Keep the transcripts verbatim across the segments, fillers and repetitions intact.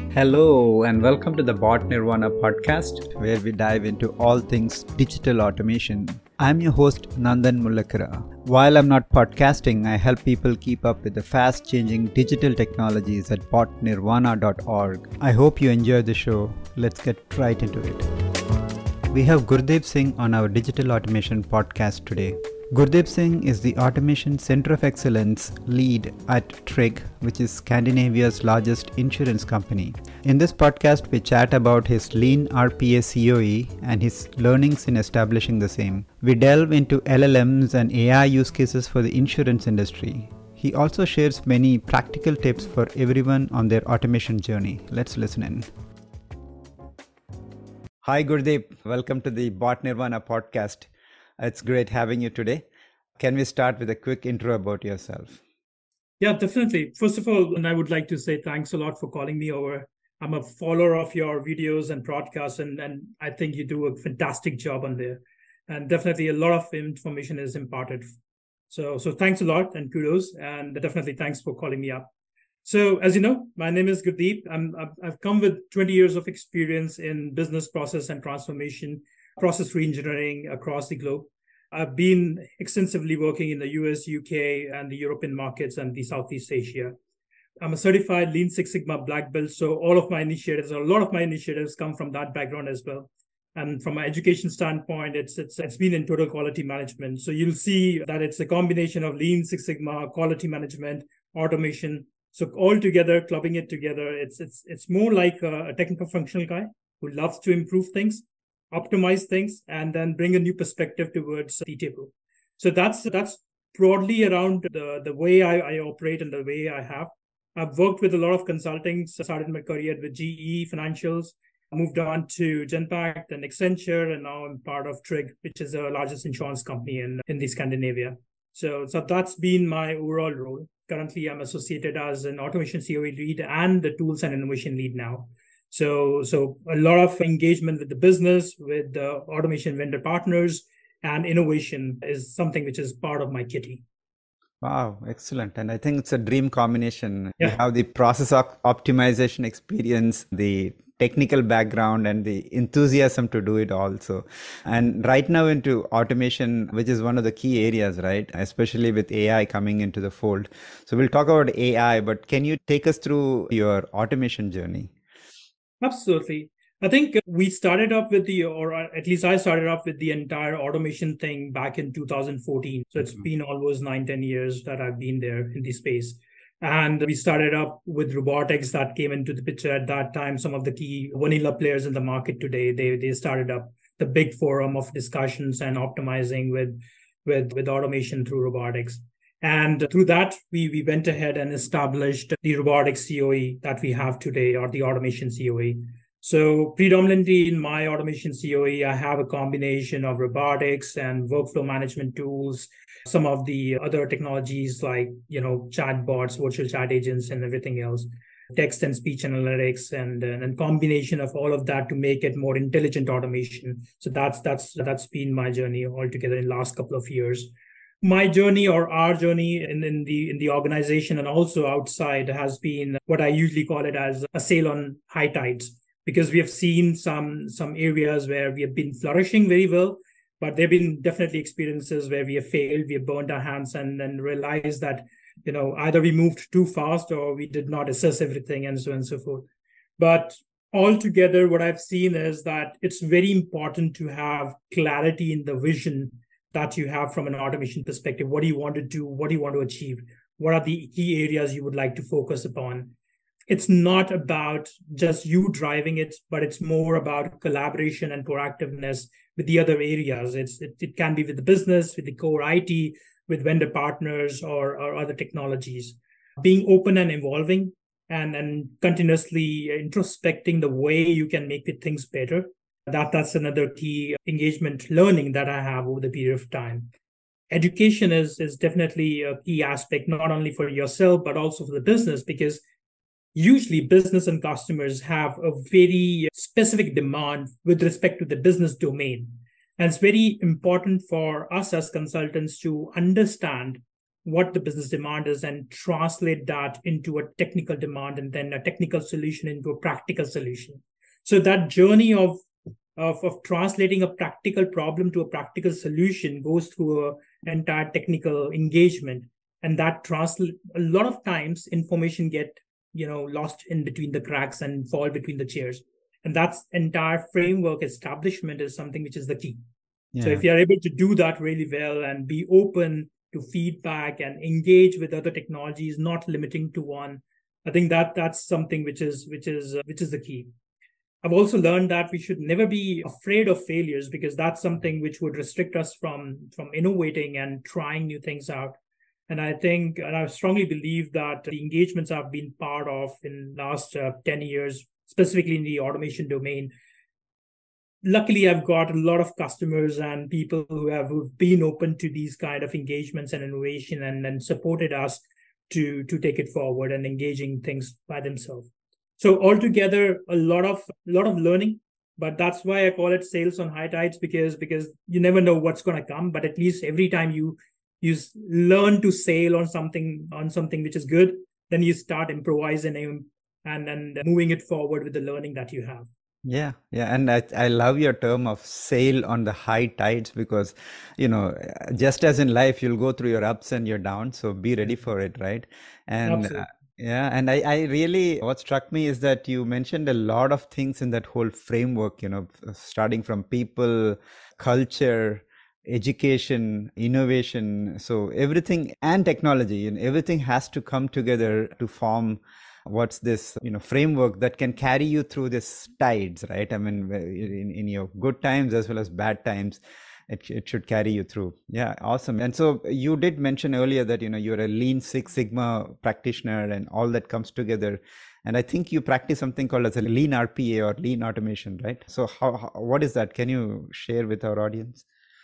Hello, and welcome to the Bot Nirvana podcast, where we dive into all things digital automation. I'm your host, Nandan Mullakara. While I'm not podcasting, I help people keep up with the fast-changing digital technologies at bot nirvana dot org. I hope you enjoy the show. Let's get right into it. We have Gurdeep Singh on our digital automation podcast today. Gurdeep Singh is the Automation Center of Excellence lead at Tryg, which is Scandinavia's largest insurance company. In this podcast, we chat about his lean R P A C O E and his learnings in establishing the same. We delve into L L Ms and A I use cases for the insurance industry. He also shares many practical tips for everyone on their automation journey. Let's listen in. Hi Gurdeep, welcome to the Bot Nirvana podcast. It's great having you today. Can we start with a quick intro about yourself? Yeah, definitely. First of all, and I would like to say thanks a lot for calling me over. I'm a follower of your videos and podcasts, and, and I think you do a fantastic job on there. And definitely a lot of information is imparted. So, so thanks a lot and kudos. And definitely thanks for calling me up. So as you know, my name is Gurdeep. I'm, I've come with twenty years of experience in business process and transformation, process reengineering across the globe. I've been extensively working in the U S, U K, and the European markets and the Southeast Asia. I'm a certified Lean Six Sigma Black Belt, so all of my initiatives, or a lot of my initiatives come from that background as well. And from my education standpoint, it's it's it's been in total quality management. So you'll see that it's a combination of Lean Six Sigma, quality management, automation. So all together, clubbing it together, it's it's it's more like a, a technical functional guy who loves to improve things, optimize things, and then bring a new perspective towards the table. So that's that's broadly around the, the way I, I operate and the way I have. I've worked with a lot of consulting, started my career with G E Financials, moved on to Genpact and Accenture, and now I'm part of Tryg, which is the largest insurance company in, in the Scandinavia. So, so that's been my overall role. Currently, I'm associated as an automation C O E lead and the tools and innovation lead now. So, so a lot of engagement with the business, with the automation vendor partners, and innovation is something which is part of my kitty. Wow, excellent. And I think it's a dream combination. Yeah. You have the process op- optimization experience, the technical background, and the enthusiasm to do it also. And right now into automation, which is one of the key areas, right? Especially with A I coming into the fold. So we'll talk about A I, but can you take us through your automation journey? Absolutely. I think we started up with the, or at least I started up with the entire automation thing back in two thousand fourteen. So it's mm-hmm. been almost nine, ten years that I've been there in the space. And we started up with robotics that came into the picture at that time. Some of the key vanilla players in the market today, they they started up the big forum of discussions and optimizing with, with, with automation through robotics. And through that, we, we went ahead and established the robotics C O E that we have today, or the automation C O E. So predominantly in my automation C O E, I have a combination of robotics and workflow management tools, some of the other technologies like, you know, chatbots, virtual chat agents, and everything else, text and speech analytics, and and combination of all of that to make it more intelligent automation. So that's that's that's been my journey altogether in the last couple of years. My journey, or our journey in, in the in the organization and also outside, has been what I usually call it as a sail on high tides, because we have seen some some areas where we have been flourishing very well, but there have been definitely experiences where we have failed, we have burned our hands, and then realized that, you know, either we moved too fast or we did not assess everything, and so on and so forth. But altogether, what I've seen is that it's very important to have clarity in the vision that you have from an automation perspective. What do you want to do? What do you want to achieve? What are the key areas you would like to focus upon? It's not about just you driving it, but it's more about collaboration and proactiveness with the other areas. It's it, it can be with the business, with the core I T, with vendor partners, or, or other technologies. Being open and evolving, and, and continuously introspecting the way you can make the things better. That, that's another key engagement learning that I have over the period of time. Education is, is definitely a key aspect, not only for yourself, but also for the business, because usually business and customers have a very specific demand with respect to the business domain. And it's very important for us as consultants to understand what the business demand is and translate that into a technical demand and then a technical solution into a practical solution. So that journey of Of, of translating a practical problem to a practical solution goes through a, an entire technical engagement. And that translate a lot of times information get, you know, lost in between the cracks and fall between the chairs. And that's entire framework establishment is something which is the key. Yeah. So if you are able to do that really well and be open to feedback and engage with other technologies, not limiting to one, I think that that's something which is which is uh, which is the key. I've also learned that we should never be afraid of failures, because that's something which would restrict us from, from innovating and trying new things out. And I think, and I strongly believe that the engagements I've been part of in the last uh, ten years, specifically in the automation domain, luckily I've got a lot of customers and people who have who've been open to these kind of engagements and innovation and, and supported us to, to take it forward and engaging things by themselves. So altogether, a lot of a lot of learning, but that's why I call it sales on high tides, because because you never know what's going to come. But at least every time you you learn to sail on something on something which is good, then you start improvising and and moving it forward with the learning that you have. Yeah, yeah, and I I love your term of sail on the high tides, because, you know, just as in life, you'll go through your ups and your downs. So be ready for it, right? And. Absolutely. Uh, Yeah, and I, I really, what struck me is that you mentioned a lot of things in that whole framework, you know, starting from people, culture, education, innovation. So everything, and technology, and everything has to come together to form what's this, you know, framework that can carry you through this tides, right? I mean, in, in your good times as well as bad times. It, it should carry you through. Yeah, awesome. And so you did mention earlier that, you know, you're a Lean Six Sigma practitioner and all that comes together. And I think you practice something called as a Lean R P A or Lean Automation, right? So how, how what is that? Can you share with our audience?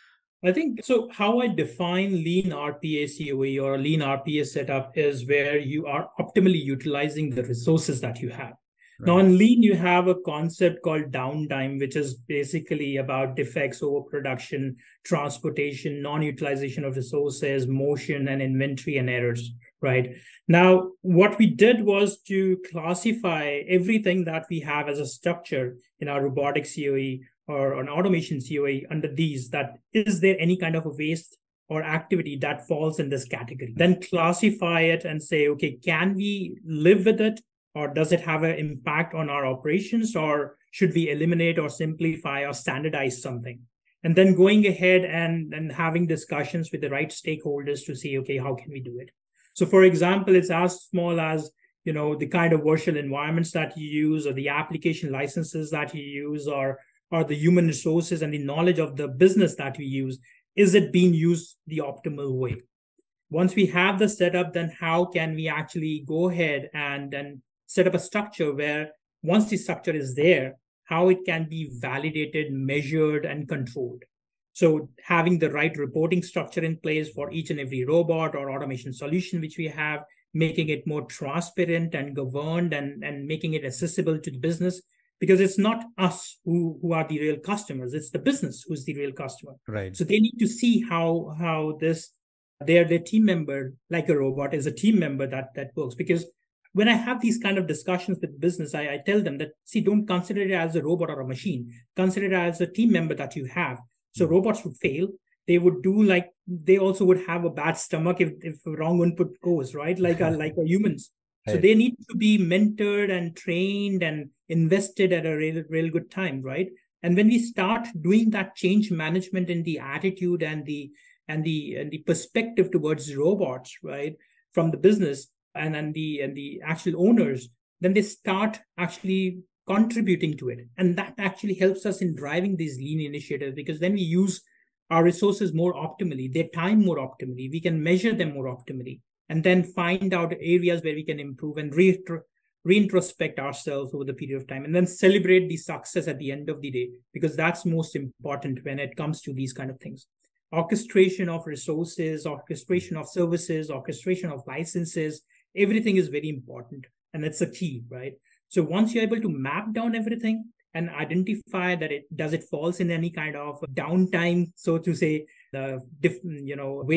I think so. How I define Lean R P A C O E or Lean R P A setup is where you are optimally utilizing the resources that you have. Right. Now, in Lean, you have a concept called downtime, which is basically about defects, overproduction, transportation, non-utilization of resources, motion, and inventory and errors, right? Now, what we did was to classify everything that we have as a structure in our robotic C O E or an automation C O E under these, that is there any kind of a waste or activity that falls in this category? Then classify it and say, okay, can we live with it? Or does it have an impact on our operations, or should we eliminate or simplify or standardize something? And then going ahead and, and having discussions with the right stakeholders to see, okay, how can we do it? So for example, it's as small as, you know, the kind of virtual environments that you use, or the application licenses that you use, or, or the human resources and the knowledge of the business that we use. Is it being used the optimal way? Once we have the setup, then how can we actually go ahead and, and set up a structure where once the structure is there, how it can be validated, measured, and controlled. So having the right reporting structure in place for each and every robot or automation solution which we have, making it more transparent and governed, and, and making it accessible to the business, because it's not us who, who are the real customers, it's the business who's the real customer. Right. So they need to see how, how this, their, their team member, like a robot, is a team member that, that works. Because when I have these kind of discussions with business, I, I tell them that, see, don't consider it as a robot or a machine. Consider it as a team member that you have. So mm-hmm. robots would fail. They would do like, they also would have a bad stomach if, if wrong input goes, right? Like a, like a humans. Right. So they need to be mentored and trained and invested at a real, real good time, right? And when we start doing that change management in the attitude and the and the and the perspective towards robots, right, from the business, and, and the and the actual owners, then they start actually contributing to it. And that actually helps us in driving these lean initiatives, because then we use our resources more optimally, their time more optimally, we can measure them more optimally, and then find out areas where we can improve and re- reintrospect ourselves over the period of time, and then celebrate the success at the end of the day, because that's most important when it comes to these kind of things. Orchestration of resources, orchestration of services, orchestration of licenses, everything is very important, and it's a key, right? So once you're able to map down everything and identify that it does it falls in any kind of downtime, so to say, the uh, you know waste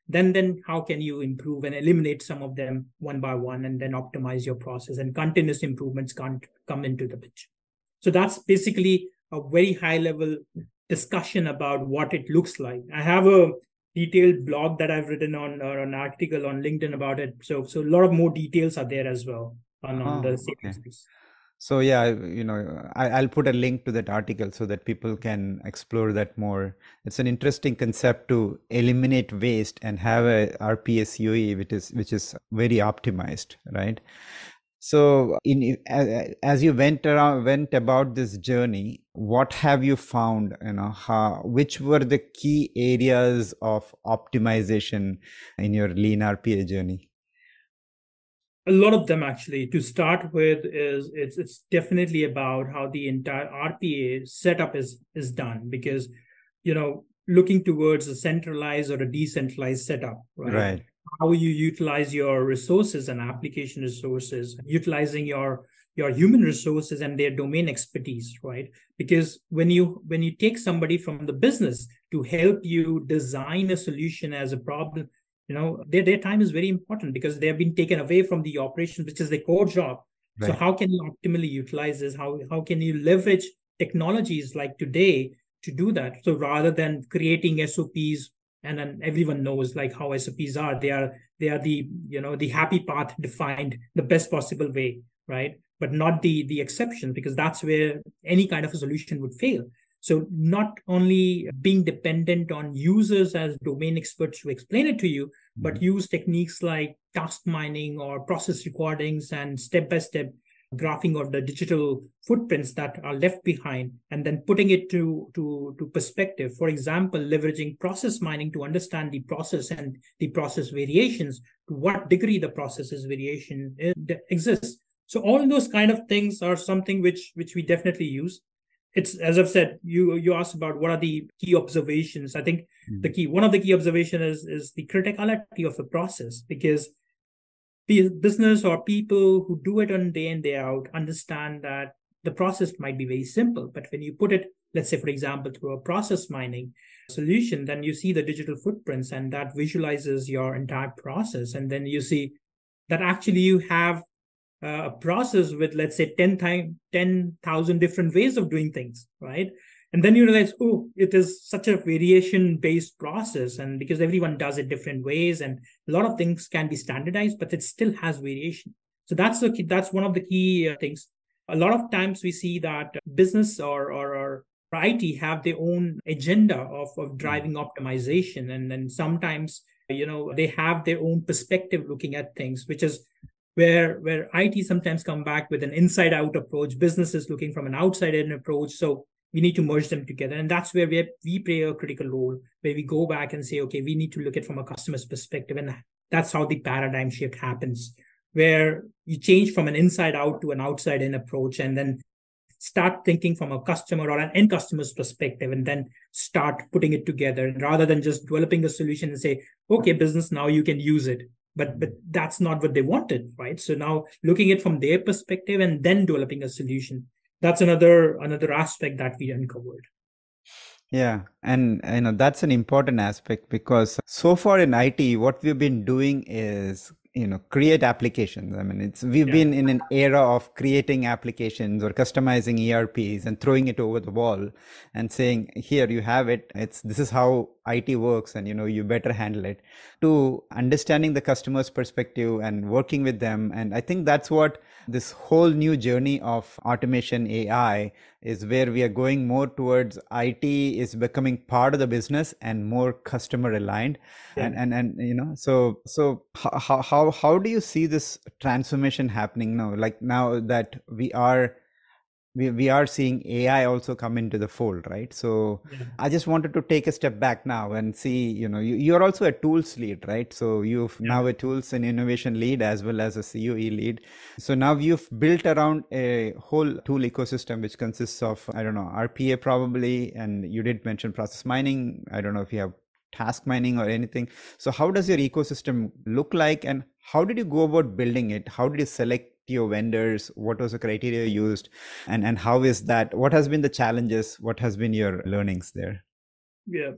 then then how can you improve and eliminate some of them one by one, and then optimize your process, and continuous improvements can't come into the picture. So that's basically a very high level discussion about what it looks like. I have a detailed blog that I've written on, or an article on LinkedIn about it. So so a lot of more details are there as well on, on Oh, the okay. space. So yeah, you know, I, I'll put a link to that article so that people can explore that more. It's an interesting concept to eliminate waste and have a R P A C O E which is which is very optimized, right? So in as you went around went about this journey, what have you found? You know, how which were the key areas of optimization in your lean R P A journey? A lot of them, actually. To start with, is it's it's definitely about how the entire R P A setup is is done, because, you know, looking towards a centralized or a decentralized setup, right? Right. How you utilize your resources and application resources, utilizing your your human resources and their domain expertise, right? Because when you when you take somebody from the business to help you design a solution as a problem, you know, their, their time is very important, because they have been taken away from the operation, which is their core job. Right. So how can you optimally utilize this? How, how can you leverage technologies like today to do that? So rather than creating S O Ps, and then everyone knows like how S O Ps are, they are, they are the, you know, the happy path defined the best possible way, right? But not the, the exception, because that's where any kind of a solution would fail. So not only being dependent on users as domain experts to explain it to you, mm-hmm. but use techniques like task mining or process recordings and step-by-step graphing of the digital footprints that are left behind, and then putting it to, to, to perspective. For example, leveraging process mining to understand the process and the process variations, to what degree the processes variation exists. So all those kind of things are something which, which we definitely use. It's, as I've said, you you asked about what are the key observations. I think mm-hmm. the key, one of the key observations is, is the criticality of the process, because business or people who do it on day in, day out understand that the process might be very simple. But when you put it, let's say, for example, through a process mining solution, then you see the digital footprints, and that visualizes your entire process. And then you see that actually you have a process with, let's say, ten thousand different ways of doing things, right? And then you realize, oh, it is such a variation-based process, and because everyone does it different ways, and a lot of things can be standardized, but it still has variation. So that's the key, that's one of the key things. A lot of times we see that business or or, or I T have their own agenda of, of driving optimization, and then sometimes, you know, they have their own perspective looking at things, which is where where I T sometimes come back with an inside-out approach, business is looking from an outside-in approach. So we need to merge them together. And that's where we, we play a critical role, where we go back and say, okay, we need to look at it from a customer's perspective. And that's how the paradigm shift happens, where you change from an inside-out to an outside-in approach, and then start thinking from a customer or an end customer's perspective, and then start putting it together, rather than just developing a solution and say, okay, business, now you can use it. But but that's not what they wanted, right? So now looking at it from their perspective and then developing a solution, that's another another aspect that we uncovered. Yeah, and you know that's an important aspect, because so far in I T, what we've been doing is, you know, create applications. I mean, it's we've yeah. been in an era of creating applications or customizing E R Ps and throwing it over the wall and saying, here you have it. It's this is how I T works, and you know, you better handle it. To understanding the customer's perspective and working with them. And I think that's what this whole new journey of automation A I is, where we are going more towards I T is becoming part of the business and more customer aligned. Yeah. And, and, and, you know, so, so how, how, how do you see this transformation happening now? Like now that we are, we, we are seeing A I also come into the fold, right? So yeah. I just wanted to take a step back now and see, you know, you, you're also a tools lead, right? So you've yeah. now a tools and innovation lead as well as a C O E lead. So now you've built around a whole tool ecosystem, which consists of, I don't know, R P A probably, and you did mention process mining. I don't know if you have task mining or anything. So how does your ecosystem look like, and how did you go about building it? How did you select your vendors? What was the criteria used, and and how is that, what has been the challenges, what has been your learnings there? Yeah,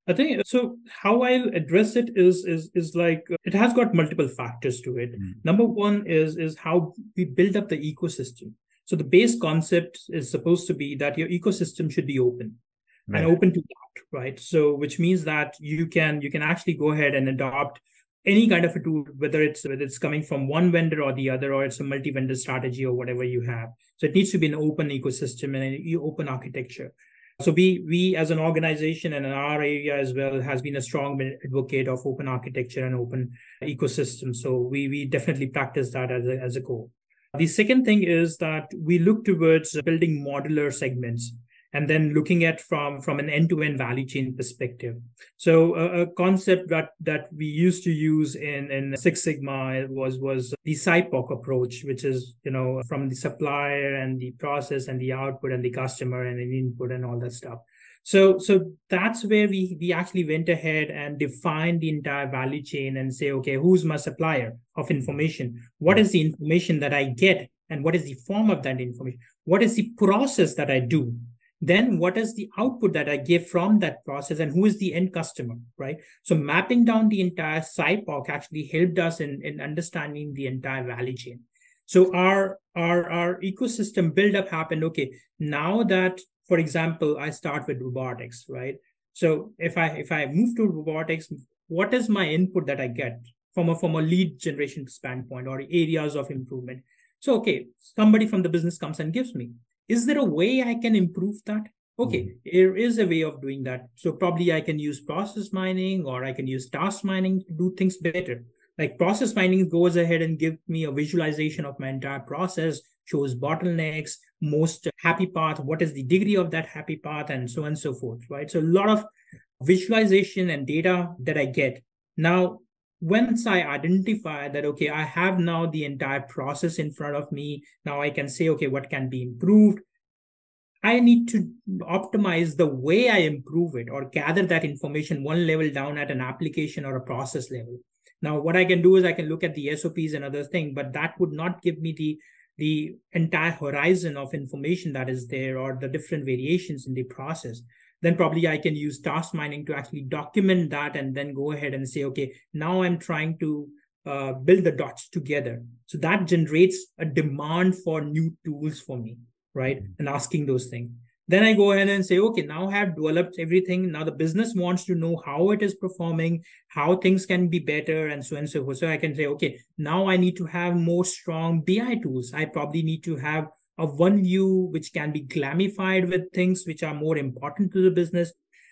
I think so. How I'll address it is is is like it has got multiple factors to it. Mm. Number one is is how we build up the ecosystem. So the base concept is supposed to be that your ecosystem should be open. Right. And open to that, right? So which means that you can you can actually go ahead and adopt any kind of a tool, whether it's whether it's coming from one vendor or the other, or it's a multi-vendor strategy or whatever you have. So it needs to be an open ecosystem and an open architecture. So we, we as an organization and in our area as well has been a strong advocate of open architecture and open ecosystem. So we, we definitely practice that as a, as a goal. The second thing is that we look towards building modular segments and then looking at from, from an end-to-end value chain perspective. So a, a concept that, that we used to use in, in Six Sigma was, was the S I P O C approach, which is, you know, from the supplier and the process and the output and the customer and the input and all that stuff. So, so that's where we, we actually went ahead and defined the entire value chain and say, okay, who's my supplier of information? What is the information that I get? And what is the form of that information? What is the process that I do? Then what is the output that I give from that process and who is the end customer, right? So mapping down the entire S I P O C actually helped us in, in understanding the entire value chain. So our, our, our ecosystem build-up happened, okay, now that, for example, I start with robotics, right? So if I if I move to robotics, what is my input that I get from a, from a lead generation standpoint or areas of improvement? So, okay, somebody from the business comes and gives me. Is there a way I can improve that? Okay, mm-hmm. There is a way of doing that. So probably I can use process mining or I can use task mining to do things better. Like process mining goes ahead and gives me a visualization of my entire process, shows bottlenecks, most happy path, what is the degree of that happy path, and so on and so forth, right? So a lot of visualization and data that I get. Now, once I identify that, okay, I have now the entire process in front of me, now I can say, okay, what can be improved? I need to optimize the way I improve it or gather that information one level down at an application or a process level. Now, what I can do is I can look at the S O Ps and other things, but that would not give me the, the entire horizon of information that is there or the different variations in the process. Then probably I can use task mining to actually document that and then go ahead and say, okay, now I'm trying to uh, build the dots together. So that generates a demand for new tools for me, right? Mm-hmm. And asking those things. Then I go ahead and say, okay, now I have developed everything. Now the business wants to know how it is performing, how things can be better, and so on and so forth. So I can say, okay, now I need to have more strong B I tools. I probably need to have a one view which can be glamified with things which are more important to the business,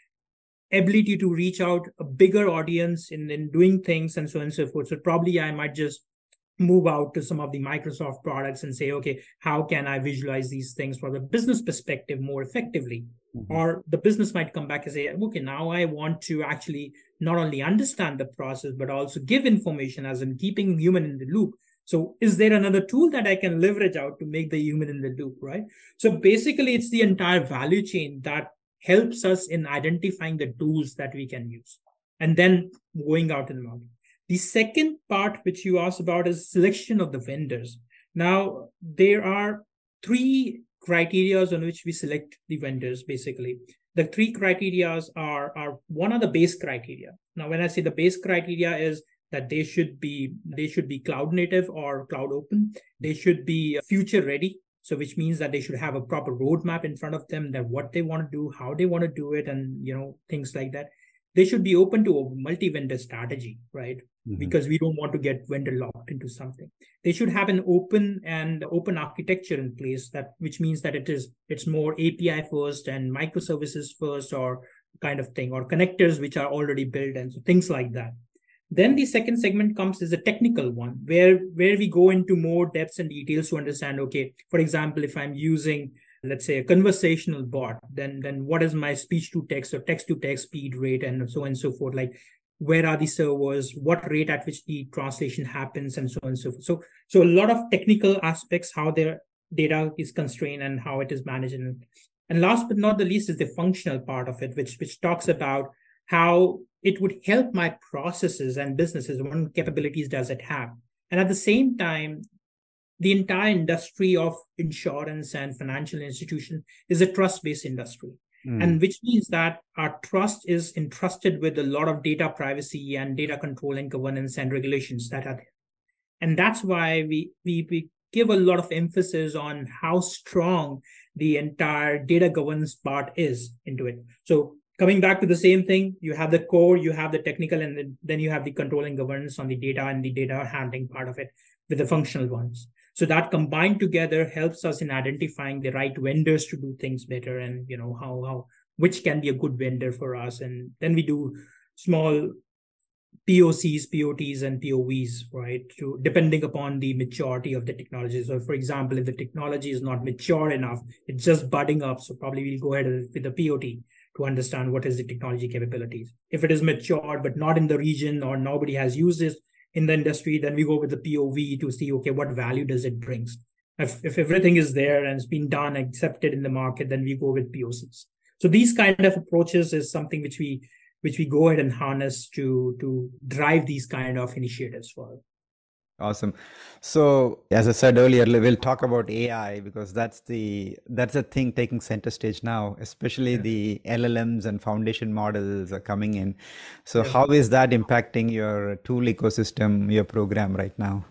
ability to reach out a bigger audience in, in doing things, and so on and so forth. So probably I might just move out to some of the Microsoft products and say, okay, how can I visualize these things from a business perspective more effectively? Mm-hmm. Or the business might come back and say, okay, now I want to actually not only understand the process, but also give information as in keeping human in the loop. So is there another tool that I can leverage out to make the human in the loop, right? So basically, it's the entire value chain that helps us in identifying the tools that we can use and then going out in the market. The second part which you asked about is selection of the vendors. Now, there are three criteria on which we select the vendors, basically. The three criteria are, are one of the base criteria. Now, when I say the base criteria is that they should be they should be cloud native or cloud open. They should be future ready. So which means that they should have a proper roadmap in front of them, that what they want to do, how they want to do it, and you know, things like that. They should be open to a multi-vendor strategy, right? Mm-hmm. Because we don't want to get vendor locked into something. They should have an open and open architecture in place, that which means that it is it's more A P I first and microservices first or kind of thing, or connectors which are already built and so things like that. Then the second segment comes as a technical one, where, where we go into more depths and details to understand, okay, for example, if I'm using, let's say, a conversational bot, then, then what is my speech to text or text to text speed rate and so on and so forth? Like, where are the servers, what rate at which the translation happens, and so on and so forth. So, so a lot of technical aspects, how their data is constrained and how it is managed. And, and last but not the least is the functional part of it, which, which talks about how it would help my processes and businesses. What capabilities does it have? And at the same time, the entire industry of insurance and financial institution is a trust-based industry. Mm. And which means that our trust is entrusted with a lot of data privacy and data control and governance and regulations that are there. And that's why we, we, we give a lot of emphasis on how strong the entire data governance part is into it. So coming back to the same thing, you have the core, you have the technical, and then you have the control and governance on the data and the data handling part of it with the functional ones. So that combined together helps us in identifying the right vendors to do things better, and you know how how which can be a good vendor for us. And then we do small P O Cs, P O Ts, and P O Vs, right? To depending upon the maturity of the technology. So, for example, if the technology is not mature enough, it's just budding up. So probably we'll go ahead with the P O T to understand what is the technology capabilities. If it is matured but not in the region or nobody has used it in the industry, then we go with the P O V to see, okay, what value does it bring? If, if everything is there and it's been done, accepted in the market, then we go with P O Cs. So these kind of approaches is something which we which we go ahead and harness to to drive these kind of initiatives for. Awesome. So as I said earlier, we'll talk about A I because that's the that's the thing taking center stage now, especially yeah. the L L Ms and foundation models are coming in. So yeah. how is that impacting your tool ecosystem, your program right now?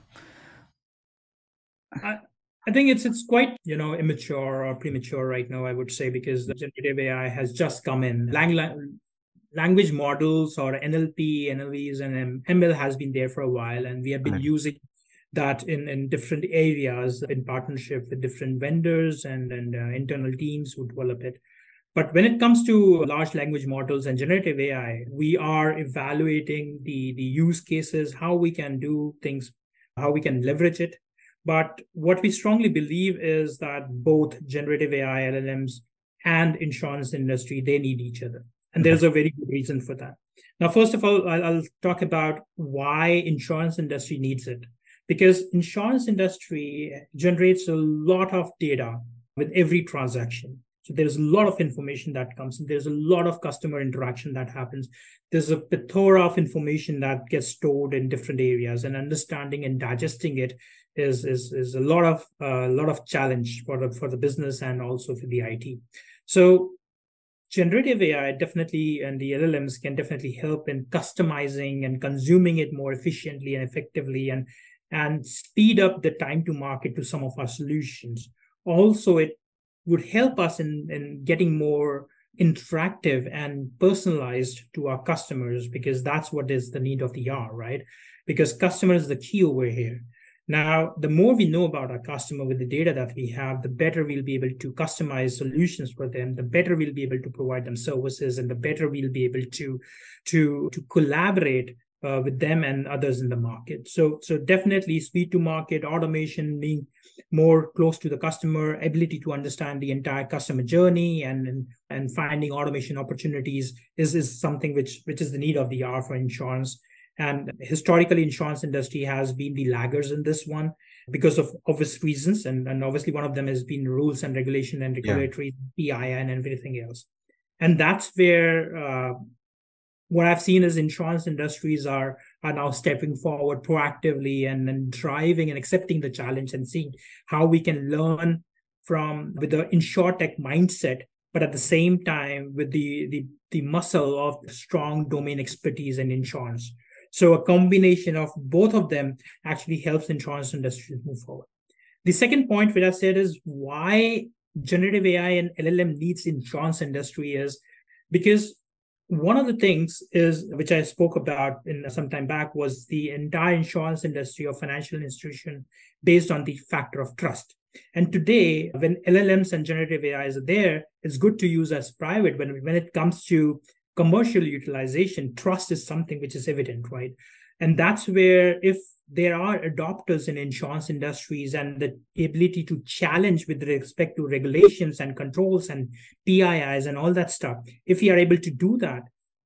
I, I think it's it's quite, you know, immature or premature right now, I would say, because the generative A I has just come in. Lang- language models or N L P, N L Vs, and M L has been there for a while, and we have been right. using that in, in different areas in partnership with different vendors and, and uh, internal teams who develop it. But when it comes to large language models and generative A I, we are evaluating the, the use cases, how we can do things, how we can leverage it. But what we strongly believe is that both generative A I, L L Ms, and insurance industry, they need each other. And there's a very good reason for that. Now, first of all, I'll, I'll talk about why insurance industry needs it. Because insurance industry generates a lot of data with every transaction. So there's a lot of information that comes in. There's a lot of customer interaction that happens. There's a plethora of information that gets stored in different areas, and understanding and digesting it is, is, is a lot of a uh, lot of challenge for the, for the business and also for the I T. So generative A I definitely, and the L L Ms can definitely help in customizing and consuming it more efficiently and effectively, and, and speed up the time to market to some of our solutions. Also, it would help us in, in getting more interactive and personalized to our customers, because that's what is the need of the hour, right? Because customer is the key over here. Now, the more we know about our customer with the data that we have, the better we'll be able to customize solutions for them, the better we'll be able to provide them services, and the better we'll be able to, to, to collaborate uh, with them and others in the market. So, so definitely speed to market, automation, being more close to the customer, ability to understand the entire customer journey, and, and, and finding automation opportunities is, is something which, which is the need of the hour for insurance. And historically, insurance industry has been the laggers in this one because of obvious reasons. And, and obviously, one of them has been rules and regulation and regulatory, yeah. P I and everything else. And that's where uh, what I've seen is insurance industries are, are now stepping forward proactively and, and driving and accepting the challenge and seeing how we can learn from with the InsurTech mindset, but at the same time with the, the, the muscle of strong domain expertise in insurance. So a combination of both of them actually helps insurance industry move forward. The second point which I said is why generative A I and L L M needs insurance industry is because one of the things is, which I spoke about in some time back, was the entire insurance industry or financial institution based on the factor of trust. And today, when L L Ms and generative A Is are there, it's good to use as private. When, when it comes to commercial utilization, trust is something which is evident, right? And that's where if there are adopters in insurance industries and the ability to challenge with respect to regulations and controls and P I Is and all that stuff, if we are able to do that,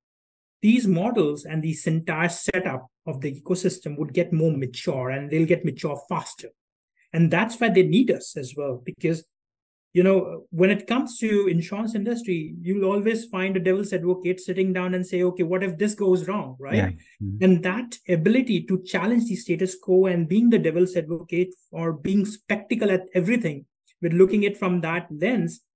these models and this entire setup of the ecosystem would get more mature, and they'll get mature faster. And that's why they need us as well, because you know, when it comes to insurance industry, you'll always find a devil's advocate sitting down and say, okay, what if this goes wrong, right? Yeah. Mm-hmm. And that ability to challenge the status quo and being the devil's advocate or being spectacle at everything with looking at it from that lens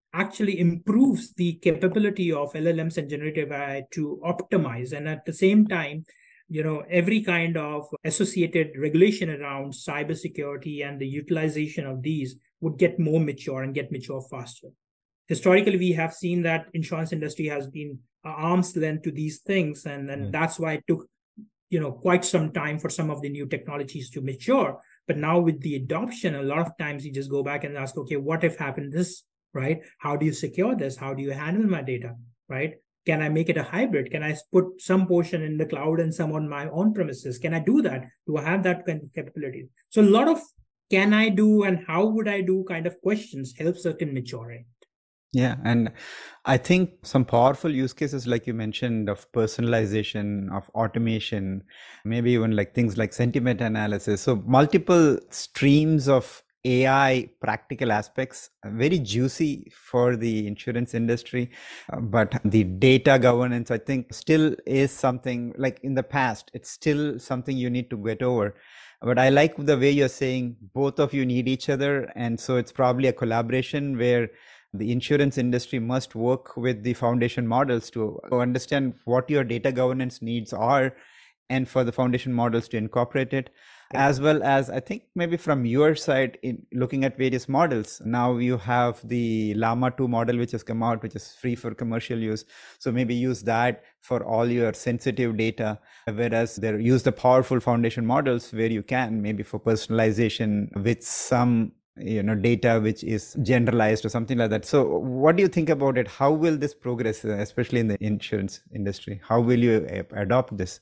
actually improves the capability of L L Ms and generative A I to optimize. And at the same time, you know, every kind of associated regulation around cybersecurity and the utilization of these would get more mature and get mature faster. Historically, we have seen that insurance industry has been arm's length to these things, and, and mm. that's why it took, you know, quite some time for some of the new technologies to mature. But now with the adoption, a lot of times you just go back and ask, okay, what if happened this, right? How do you secure this? How do you handle my data, right? Can I make it a hybrid? Can I put some portion in the cloud and some on my own premises? Can I do that? Do I have that kind of capability? So a lot of can I do and how would I do kind of questions helps us in maturing. Yeah. And I think some powerful use cases, like you mentioned, of personalization, of automation, maybe even like things like sentiment analysis. So multiple streams of A I practical aspects, very juicy for the insurance industry. Uh, but the data governance, I think, still is something like in the past, it's still something you need to get over. But I like the way you're saying both of you need each other. And so it's probably a collaboration where the insurance industry must work with the foundation models to understand what your data governance needs are, and for the foundation models to incorporate it, as well as I think maybe from your side in looking at various models. Now you have the Llama two model, which has come out, which is free for commercial use. So maybe use that for all your sensitive data, whereas they use the powerful foundation models where you can maybe for personalization with some you know, data which is generalized or something like that. So what do you think about it? How will this progress, especially in the insurance industry? How will you adopt this?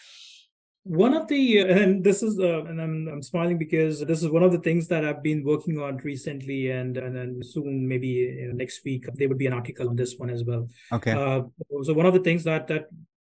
One of the, and this is, uh, and I'm, I'm smiling because this is one of the things that I've been working on recently, and and then soon, maybe you know, next week, there would be an article on this one as well. Okay. Uh, so one of the things that that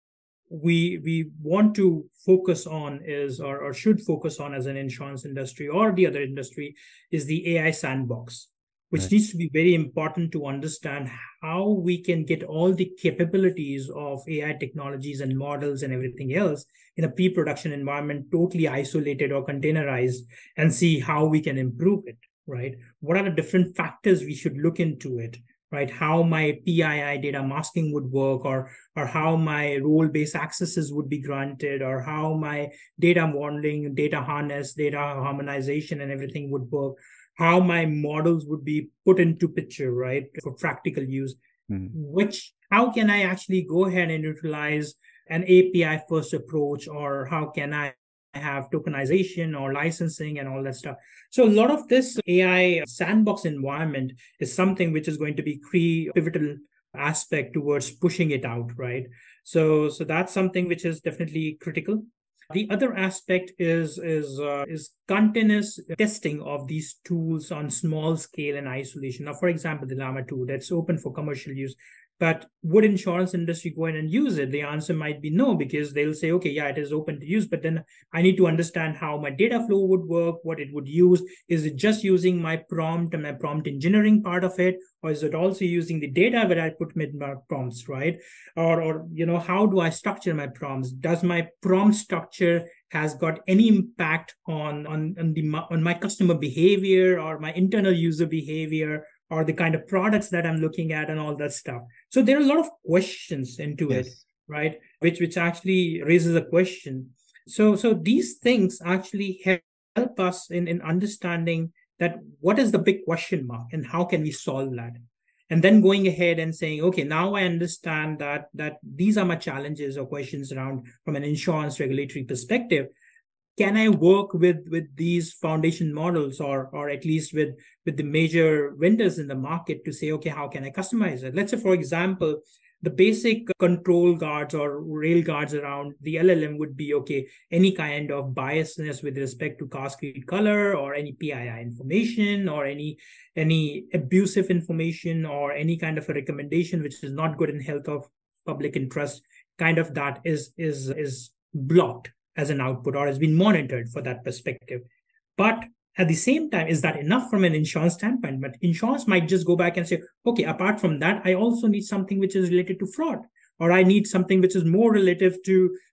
we we want to focus on is, or, or should focus on as an insurance industry or the other industry, is the A I sandbox, which right. needs to be very important to understand how we can get all the capabilities of A I technologies and models and everything else in a pre-production environment, totally isolated or containerized, and see how we can improve it, right? What are the different factors we should look into it? Right, how my P I I data masking would work, or or how my role-based accesses would be granted, or how my data modeling, data harness, data harmonization, and everything would work, how my models would be put into picture, right, for practical use. Mm-hmm. Which, how can I actually go ahead and utilize an A P I-first approach, or how can I have tokenization or licensing and all that stuff. So a lot of this A I sandbox environment is something which is going to be key pivotal aspect towards pushing it out, right? So, so that's something which is definitely critical. The other aspect is is uh, is continuous testing of these tools on small scale and isolation. Now, for example, the Llama two, that's open for commercial use. But would insurance industry go in and use it? The answer might be no, because they'll say, okay, yeah, it is open to use, but then I need to understand how my data flow would work, what it would use. Is it just using my prompt and my prompt engineering part of it? Or is it also using the data that I put in my prompts, right? Or, or you know, how do I structure my prompts? Does my prompt structure has got any impact on, on, on, the, on my customer behavior or my internal user behavior, or the kind of products that I'm looking at and all that stuff? So there are a lot of questions into yes. it, right? Which which actually raises a question. So so these things actually help us in, in understanding that what is the big question mark and how can we solve that? And then going ahead and saying, okay, now I understand that that these are my challenges or questions around from an insurance regulatory perspective. Can I work with, with these foundation models, or or at least with, with the major vendors in the market to say, okay, how can I customize it? Let's say, for example, the basic control guards or rail guards around the L L M would be, okay, any kind of biasness with respect to cascade color, or any P I I information, or any, any abusive information, or any kind of a recommendation which is not good in health of public interest, kind of that is, is, is blocked as an output, or has been monitored for that perspective. But at the same time, is that enough from an insurance standpoint? But insurance might just go back and say, okay, apart from that, I also need something which is related to fraud, or I need something which is more relative to,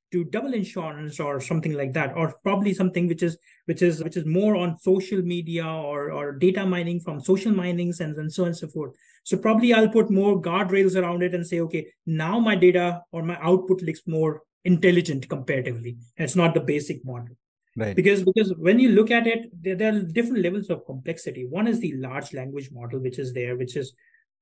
to double insurance or something like that, or probably something which is which is which is more on social media or or data mining from social minings and, and so on and so forth. So probably I'll put more guardrails around it and say, okay, now my data or my output looks more intelligent comparatively. And it's not the basic model. Right. Because because when you look at it, there, there are different levels of complexity. One is the large language model, which is there, which is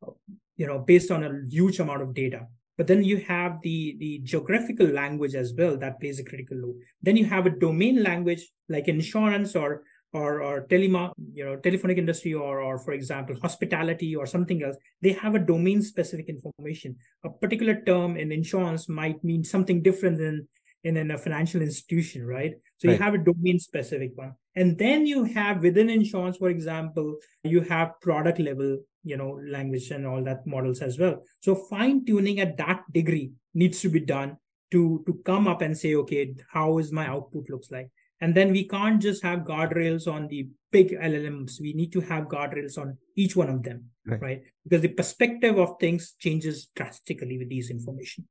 you know based on a huge amount of data. But then you have the the geographical language as well that plays a critical role. Then you have a domain language like insurance or or or telema, you know telephonic industry or or for example hospitality or something else. They have a domain specific information. A particular term in insurance might mean something different than in, in a financial institution, right? So right. You have a domain specific one. And then you have within insurance, for example, you have product level, you know, language and all that models as well. So fine tuning at that degree needs to be done to, to come up and say, okay, how is my output looks like? And then we can't just have guardrails on the big L L Ms. We need to have guardrails on each one of them, right? right? Because the perspective of things changes drastically with these information.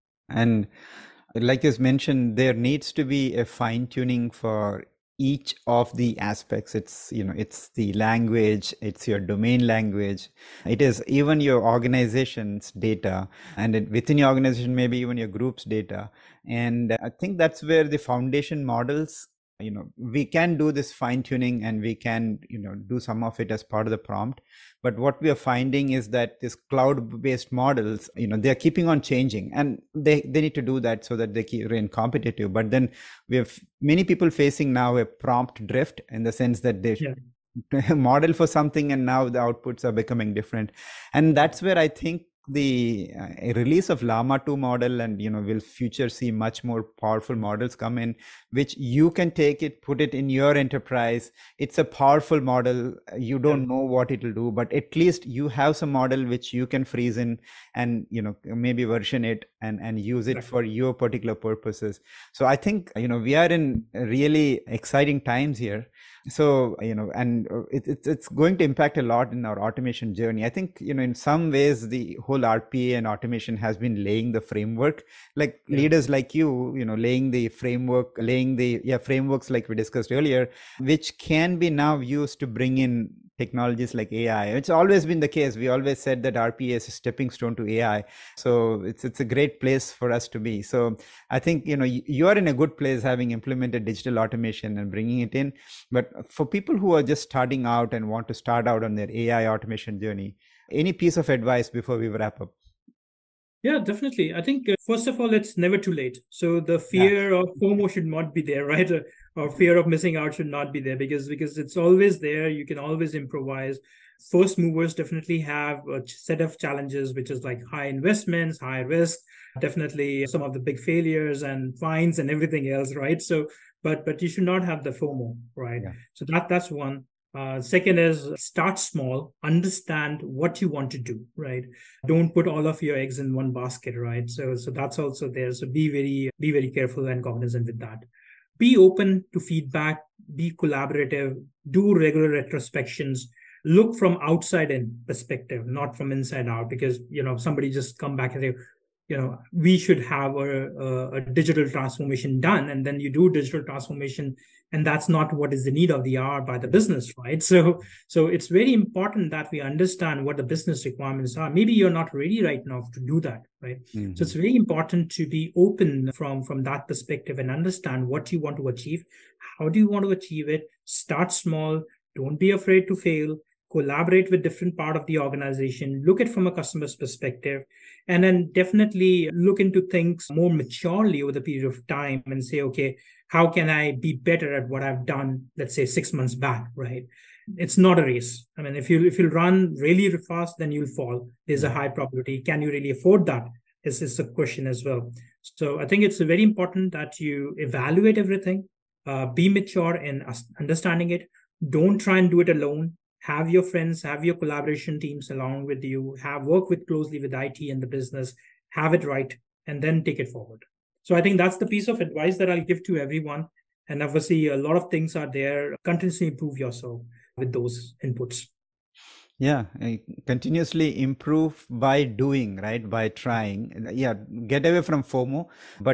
And like you mentioned, there needs to be a fine tuning for each of the aspects. It's, you know, it's the language, it's your domain language, it is even your organization's data, and it, within your organization, maybe even your group's data. And I think that's where the foundation models, you know, we can do this fine tuning and we can, you know, do some of it as part of the prompt. But what we are finding is that these cloud-based models, you know, they're keeping on changing, and they, they need to do that so that they keep remain competitive. But then we have many people facing now a prompt drift in the sense that they yeah. model for something and now the outputs are becoming different. And that's where I think the uh, release of Llama two model and, you know, will future see much more powerful models come in, which you can take it, put it in your enterprise. It's a powerful model. You don't yeah. know what it will do, but at least you have some model which you can freeze in and, you know, maybe version it and, and use it right. for your particular purposes. So I think, you know, we are in really exciting times here. So, you know, and it, it, it's going to impact a lot in our automation journey. I think, you know, in some ways, the whole R P A and automation has been laying the framework, like yeah. leaders like you, you know, laying the framework, laying the yeah frameworks like we discussed earlier, which can be now used to bring in technologies like A I. It's always been the case. We always said that R P A is a stepping stone to A I. So it's it's a great place for us to be. So I think, you know, you are in a good place having implemented digital automation and bringing it in. But for people who are just starting out and want to start out on their A I automation journey, any piece of advice before we wrap up? Yeah, definitely. I think, uh, first of all, it's never too late. So the fear yeah. of FOMO should not be there, right? Or, or fear of missing out should not be there because, because it's always there. You can always improvise. First movers definitely have a set of challenges, which is like high investments, high risk, definitely some of the big failures and fines and everything else, right? So, but but you should not have the FOMO, right? Yeah. So that that's one. Uh, second is start small, understand what you want to do, right? Don't put all of your eggs in one basket, right? So, so that's also there. So be very, be very careful and cognizant with that. Be open to feedback, be collaborative, do regular retrospections, look from outside in perspective, not from inside out, because, you know, somebody just come back and say, you know, we should have a, a, a digital transformation done. And then you do digital transformation, and that's not what is the need of the hour by the business, right? So, so it's very important that we understand what the business requirements are. Maybe you're not ready right now to do that, right? Mm-hmm. So it's very important to be open from, from that perspective and understand what you want to achieve. How do you want to achieve it? Start small. Don't be afraid to fail. Collaborate with different part of the organization, look at from a customer's perspective, and then definitely look into things more maturely over the period of time and say, okay, how can I be better at what I've done, let's say six months back, right? It's not a race. I mean, if you if you run really fast, then you'll fall. There's a high probability. Can you really afford that? This is a question as well. So I think it's very important that you evaluate everything, uh, be mature in understanding it. Don't try and do it alone. Have your friends, have your collaboration teams along with you, have work with closely with I T and the business, have it right, and then take it forward. So I think that's the piece of advice that I'll give to everyone. And obviously, a lot of things are there. Continuously improve yourself with those inputs. Yeah, continuously improve by doing, right? By trying. Yeah, get away from FOMO, but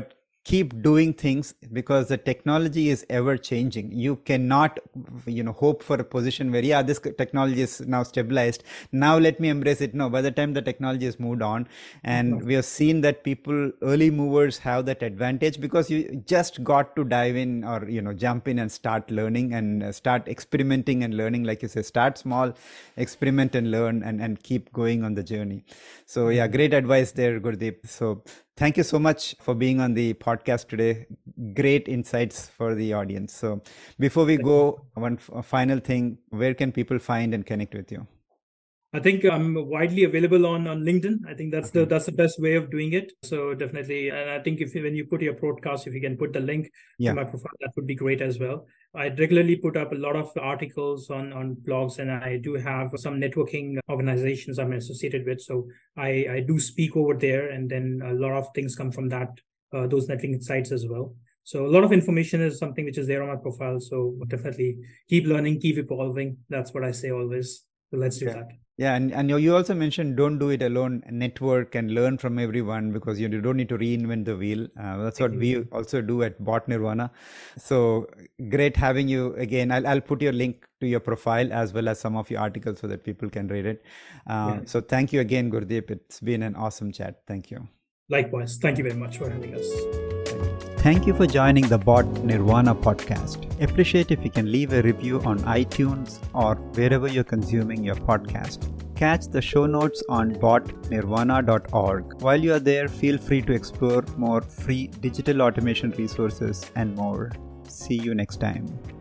keep doing things, because the technology is ever changing. You cannot, you know, hope for a position where, yeah, this technology is now stabilized, now let me embrace it. No, by the time the technology has moved on, and mm-hmm. we have seen that people, early movers, have that advantage because you just got to dive in, or, you know, jump in and start learning and start experimenting and learning. Like you say, start small, experiment and learn, and, and keep going on the journey. So yeah, great advice there, Gurdeep. So thank you so much for being on the podcast today. Great insights for the audience. So before we go, one f- final thing, where can people find and connect with you? I think I'm widely available on, on LinkedIn. I think that's okay. the that's the best way of doing it. So definitely, and I think if when you put your podcast, if you can put the link yeah. to my profile, that would be great as well. I regularly put up a lot of articles on, on blogs, and I do have some networking organizations I'm associated with. So I, I do speak over there, and then a lot of things come from that, uh, those networking sites as well. So a lot of information is something which is there on my profile. So definitely keep learning, keep evolving. That's what I say always. So let's do yeah. that. Yeah, and, and you also mentioned don't do it alone, network and learn from everyone, because you don't need to reinvent the wheel. Uh, that's what we also do at Bot Nirvana. So great having you again. I'll, I'll put your link to your profile as well as some of your articles so that people can read it. Uh, yeah. So thank you again, Gurdeep. It's been an awesome chat. Thank you. Likewise. Thank you very much for having us. Thank you for joining the Bot Nirvana podcast. Appreciate if you can leave a review on iTunes or wherever you're consuming your podcast. Catch the show notes on bot nirvana dot org. While you are there, feel free to explore more free digital automation resources and more. See you next time.